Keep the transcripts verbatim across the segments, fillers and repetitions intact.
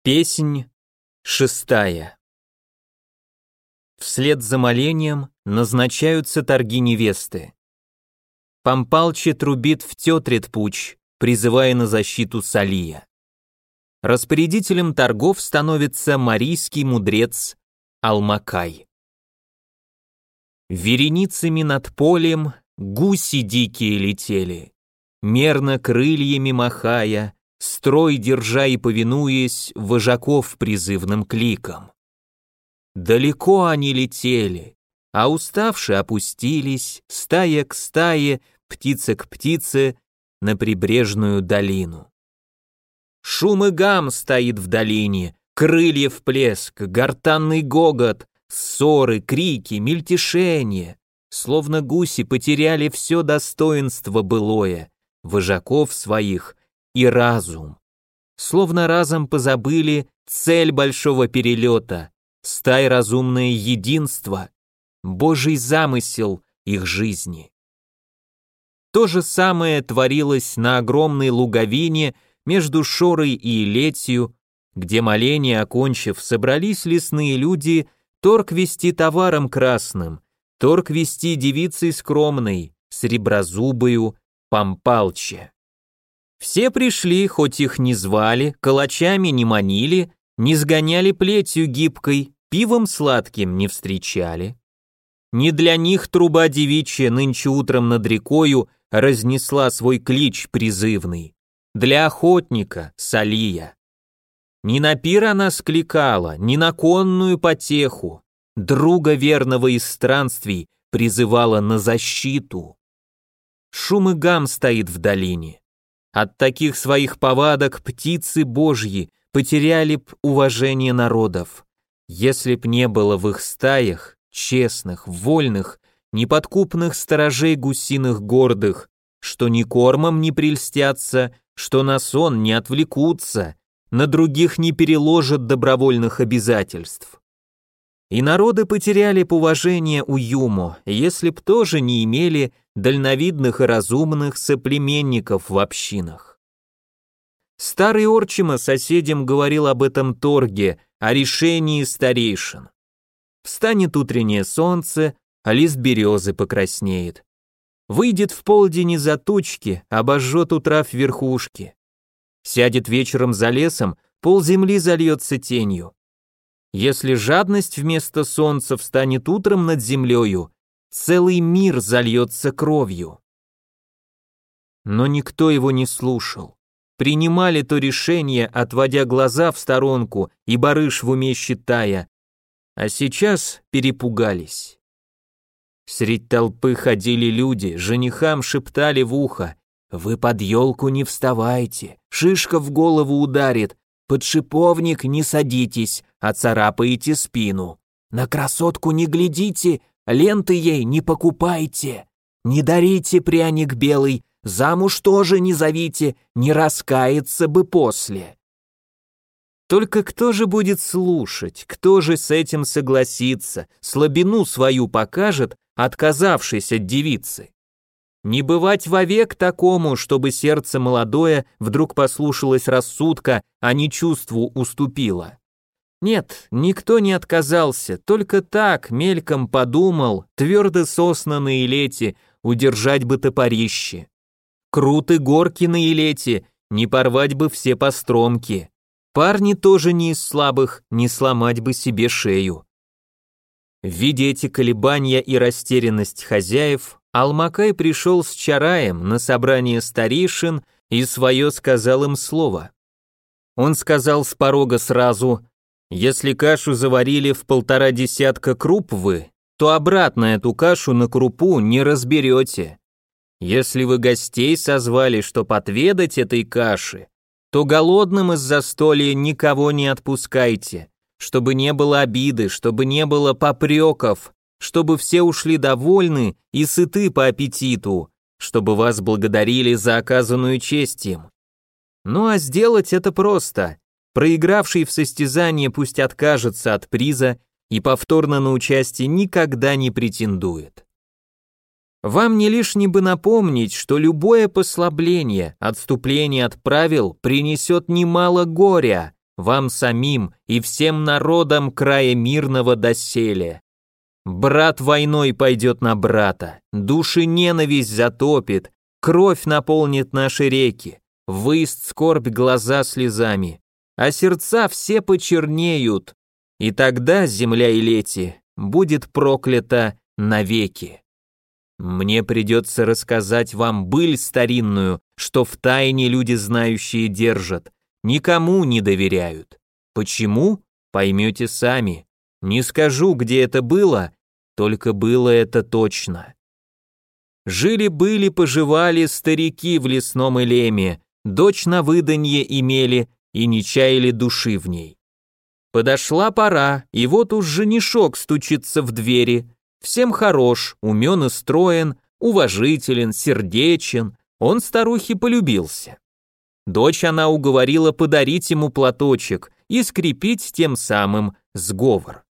Песнь шестая. Вслед за молением назначаются торги невесты. Пампалче трубит в тетрет пуч, призывая на защиту Салия. Распорядителем торгов становится марийский мудрец Алмакай. Вереницами над полем гуси дикие летели, мерно крыльями махая, строй держа и повинуясь вожаков призывным кликам. Далеко они летели, а уставшие опустились, стая к стае, птица к птице, на прибрежную долину. Шум и гам стоит в долине, крыльев плеск, гортанный гогот, ссоры, крики, мельтешение, словно гуси потеряли все достоинство былое, вожаков своих и разум. Словно разом позабыли цель большого перелета, стай разумное единство, Божий замысел их жизни. То же самое творилось на огромной луговине между Шорой и Илетью, где моление окончив, собрались лесные люди торг вести товаром красным, торг вести девицей скромной, среброзубою, Пампалче. Все пришли, хоть их не звали, калачами не манили, не сгоняли плетью гибкой, пивом сладким не встречали. Не для них труба девичья нынче утром над рекою разнесла свой клич призывный, для охотника Салия. Не на пир она скликала, не на конную потеху, друга верного из странствий призывала на защиту. Шум и гам стоит в долине. От таких своих повадок птицы божьи потеряли б уважение народов, если б не было в их стаях честных, вольных, неподкупных сторожей гусиных гордых, что ни кормом не прельстятся, что на сон не отвлекутся, на других не переложат добровольных обязательств. И народы потеряли б уважение уюму, если б тоже не имели дальновидных и разумных соплеменников в общинах. Старый Орчима соседям говорил об этом торге, о решении старейшин. Встанет утреннее солнце, а лист березы покраснеет. Выйдет в полдень из-за тучки, обожжет у трав верхушки. Сядет вечером за лесом, полземли зальется тенью. Если жадность вместо солнца встанет утром над землею, целый мир зальется кровью. Но никто его не слушал. Принимали то решение, отводя глаза в сторонку и барыш в уме считая, а сейчас перепугались. Средь толпы ходили люди, женихам шептали в ухо: «Вы под елку не вставайте, шишка в голову ударит, под шиповник не садитесь, а царапаете спину. На красотку не глядите, ленты ей не покупайте, не дарите пряник белый, замуж тоже не зовите, не раскаяться бы после». Только кто же будет слушать, кто же с этим согласится, слабину свою покажет, отказавшись от девицы? Не бывать вовек такому, чтобы сердце молодое вдруг послушалось рассудка, а не чувству уступило. Нет, никто не отказался, только так, мельком подумал, твердо сосна на Илете, удержать бы топорище. Круты горки на Илете, не порвать бы все постромки. Парни тоже не из слабых, не сломать бы себе шею. Видя эти колебания и растерянность хозяев, Алмакай пришел с чараем на собрание старейшин и свое сказал им слово. Он сказал с порога сразу: «Если кашу заварили в полтора десятка круп вы, то обратно эту кашу на крупу не разберете. Если вы гостей созвали, чтоб отведать этой каши, то голодным из застолья никого не отпускайте, чтобы не было обиды, чтобы не было попреков, чтобы все ушли довольны и сыты по аппетиту, чтобы вас благодарили за оказанную честь им. Ну а сделать это просто. Проигравший в состязании пусть откажется от приза и повторно на участие никогда не претендует. Вам не лишне бы напомнить, что любое послабление, отступление от правил принесет немало горя, вам самим и всем народам края мирного доселе. Брат войной пойдет на брата, души ненависть затопит, кровь наполнит наши реки, выст скорбь глаза слезами, а сердца все почернеют, и тогда земля Илети будет проклята навеки. Мне придется рассказать вам быль старинную, что в тайне люди знающие держат, никому не доверяют. Почему? Поймете сами. Не скажу, где это было, только было это точно. Жили-были, поживали старики в лесном Илеме, дочь на выданье имели и не чаяли души в ней. Подошла пора, и вот уж женишок стучится в двери. Всем хорош, умен и строен, уважителен, сердечен, он старухе полюбился. Дочь она уговорила подарить ему платочек и скрепить тем самым сговор.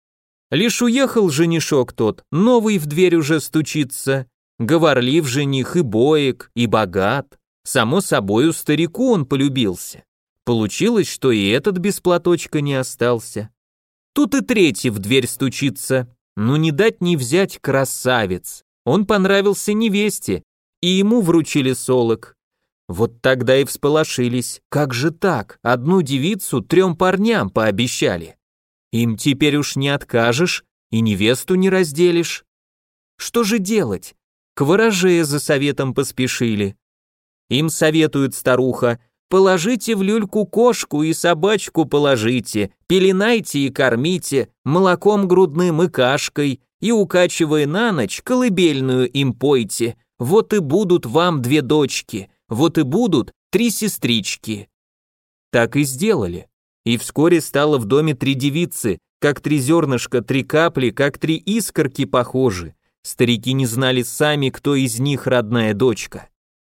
Лишь уехал женишок тот, новый в дверь уже стучится, говорлив жених и боек, и богат, само собою старику он полюбился. Получилось, что и этот без платочка не остался. Тут и третий в дверь стучится, но не дать не взять красавец. Он понравился невесте, и ему вручили солок. Вот тогда и всполошились, как же так, одну девицу трем парням пообещали. Им теперь уж не откажешь и невесту не разделишь. Что же делать? К ворожее за советом поспешили. Им советует старуха: положите в люльку кошку и собачку положите, пеленайте и кормите, молоком грудным и кашкой, и, укачивая на ночь, колыбельную им пойте, вот и будут вам две дочки, вот и будут три сестрички. Так и сделали. И вскоре стало в доме три девицы, как три зернышка, три капли, как три искорки похожи. Старики не знали сами, кто из них родная дочка.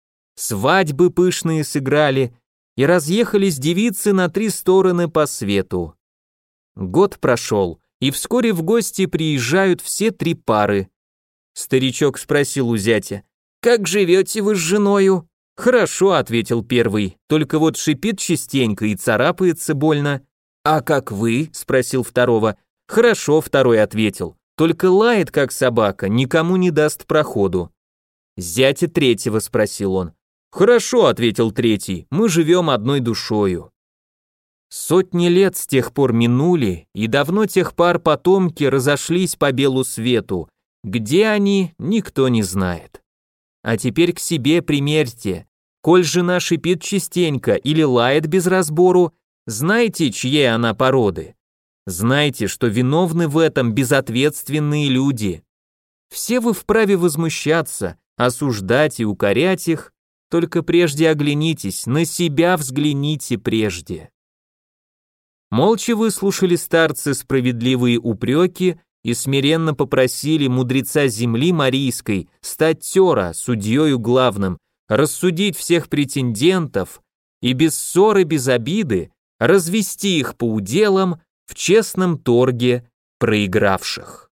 Свадьбы пышные сыграли, и разъехались девицы на три стороны по свету. Год прошел, и вскоре в гости приезжают все три пары. Старичок спросил у зятя: «Как живете вы с женою?» «Хорошо», — ответил первый, «только вот шипит частенько и царапается больно». «А как вы?» — спросил второго. «Хорошо», — второй ответил, «только лает, как собака, никому не даст проходу». Зятя третьего спросил он. «Хорошо», — ответил третий, «мы живем одной душою». Сотни лет с тех пор минули, и давно тех пар потомки разошлись по белу свету. Где они, никто не знает. А теперь к себе примерьте. Коль жена шипит частенько или лает без разбору, знайте, чьей она породы. Знайте, что виновны в этом безответственные люди. Все вы вправе возмущаться, осуждать и укорять их, только прежде оглянитесь, на себя взгляните прежде. Молча выслушали старцы справедливые упреки и смиренно попросили мудреца земли Марийской стать тера, судьею главным, рассудить всех претендентов и без ссоры, без обиды развести их по уделам в честном торге проигравших.